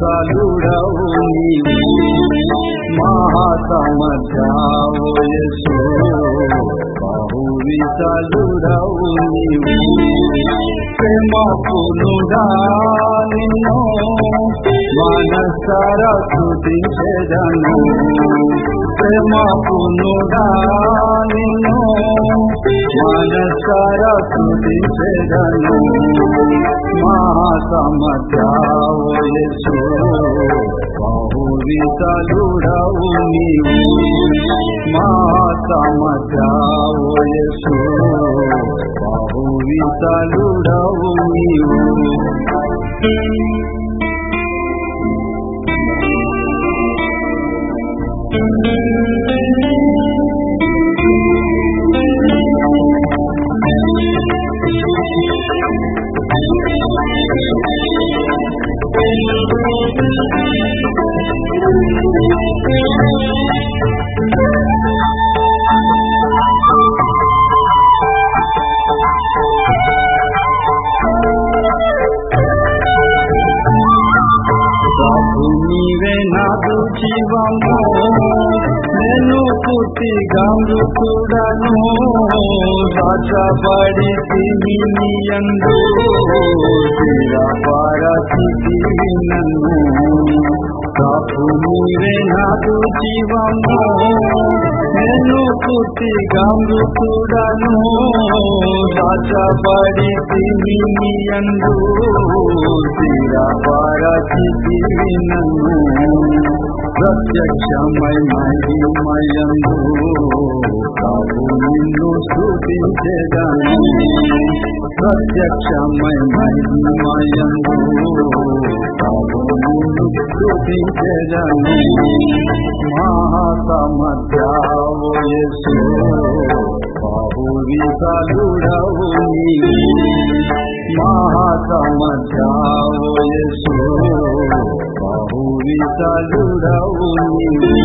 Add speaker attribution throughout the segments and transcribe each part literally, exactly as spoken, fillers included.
Speaker 1: విశాలుడవు నీవు మహాసమర్థవు యేసు బహు విశాలుడవు నీవు ప్రేమపునుడా నిన్ను మనసారా స్తుతించెదను ప్రేమపునుడా నిన్ను మనసారా స్తుతించెదను మహాసమర్థవు యేసు బహు విశాలుడవు నీవు మహాసమర్థవు యేసు బహు విశాలుడవు నీవు నీవే నాదు జీవము నేను పూర్తిగా మృతుడను రాజబడి తినియందు స్థిరపరచి నన్ను ప్రభు నీవే నాదు జీవము నేను పూర్తిగా మృతుడను రాజబడి తినియందు స్థిరపరచి నన్ను ప్రత్యక్షమై మహిమయందు ప్రభు నిన్ను స్తుతించెదను ప్రత్యక్షమై మహిమయందు ప్రభు నిన్ను స్తుతించెదను మహాసమర్థవు యేసు బహు విశాలుడవు నీవు మహాసమర్థవు యేసు బహు విశాలుడవు నీవు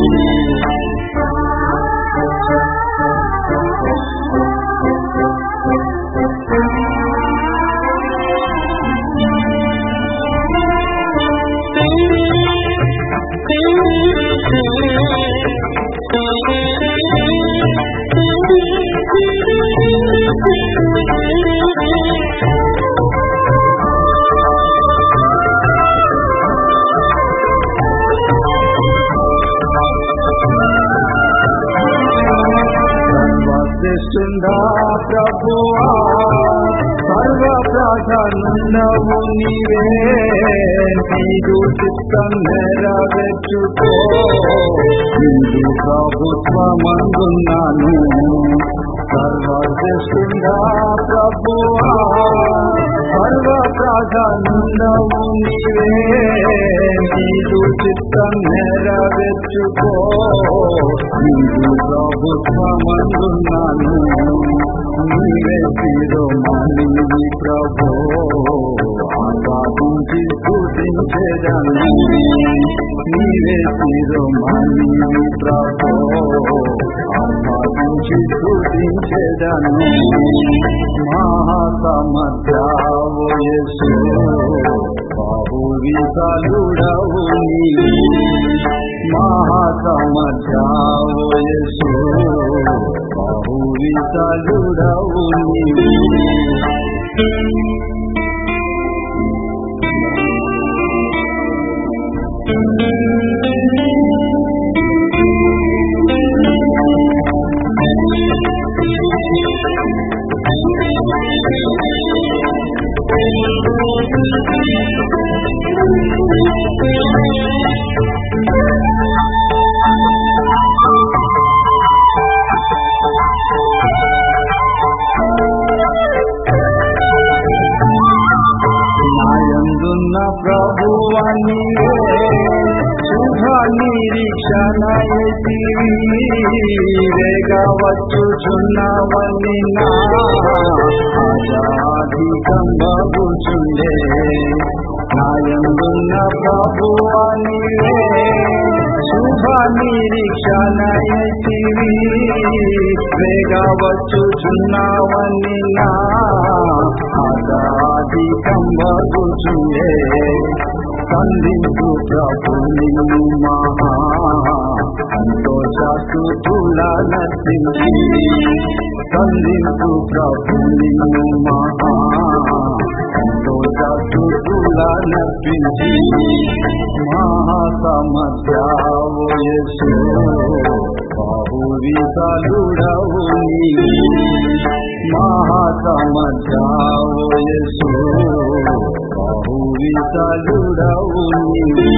Speaker 1: శ్రేష్ఠుడా ప్రభువా సర్వ ప్రాధాన్యము నీవే నీదు చిత్తం నెరవేర్చుకో నీదు ప్రభుత్వమందున్నాను సర్వశ్రేష్ఠుడా ప్రభువా సర్వ ప్రాధాన్యము నీవే నీదు చిత్తం నెరవేర్చుకో నీదు ప్రభుత్వమందున్నాను నీవే శిరోమణి ప్రభో ఆరాధించి స్తుతించెదను నీవే శిరోమణి ప్రభో ఆరాధించి స్తుతించెదను మహాసమర్థవు యేసు బహు విశాలుడవు నీవు మహాసమర్థవు యేసు బహు విశాలుడవు నీవు నాయందున్న ప్రభువా నీవే శుభ నిరీక్షణ వేగవచ్చుచున్నవని నా ఆజాధికంబగుచుండే నాయందున్న ప్రభువా నీవే శుభ నిరీక్షణ వేగవచ్చుచున్నవని నా ఆజాధికంబగుచుండే వందించు ప్రభుని మహా సంతోషస్తుతుల నర్సించి వందించు ప్రభుని మహా సంతోషస్తుతుల నర్సించి మహాసమధ్యావో యేసు బాహువిశాలుడవు నీవు మహాసమధ్యావో యేసు బాహువిశాలుడవు నీవు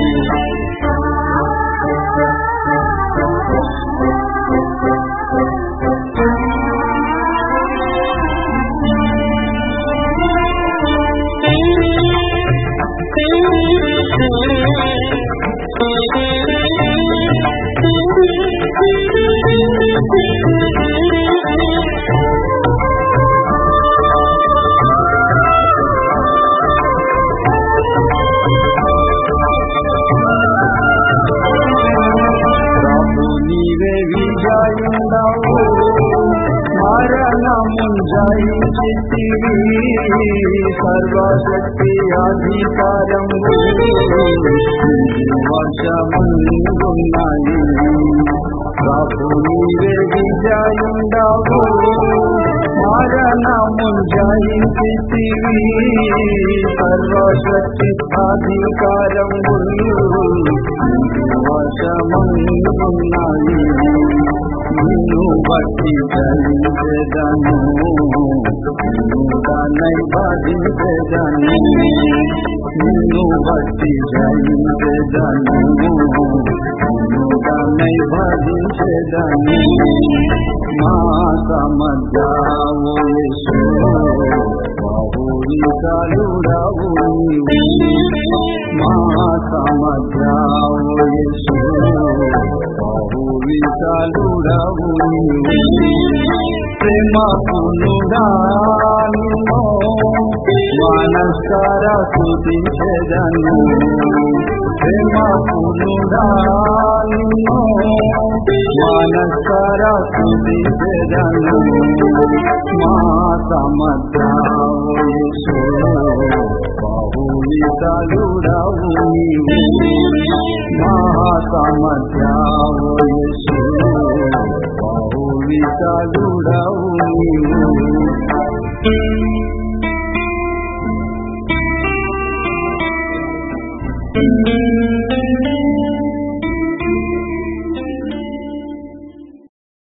Speaker 1: సర్వశక్తి అధికారం వర్షమున్నాయి ప్రభు నీవే విజయుండవు మరణము జయించితివి సర్వశక్తి అధికారం వర్షమున్నాయి నిన్ను బట్టి జయించెదను దానై బాధించెదను నిన్ను బట్టి జయించెదను దానై బాధించెదను మా సమధ్యావో యేసు బాహువిశాలుడవు నీవు మా సమధ్యావో యేసు బాహువిశాలుడవు నీవు ప్రేమపునుడా నిన్ను మనస్కార స్తుతించెదను ప్రేమపునుడా నిన్ను మనస్కార స్తుతించెదను మా సమధ్యావో యేసు బాహువిశాలుడవు నీవు మా సమధ్యావో యేసు బాహువిశాలుడవు నీవు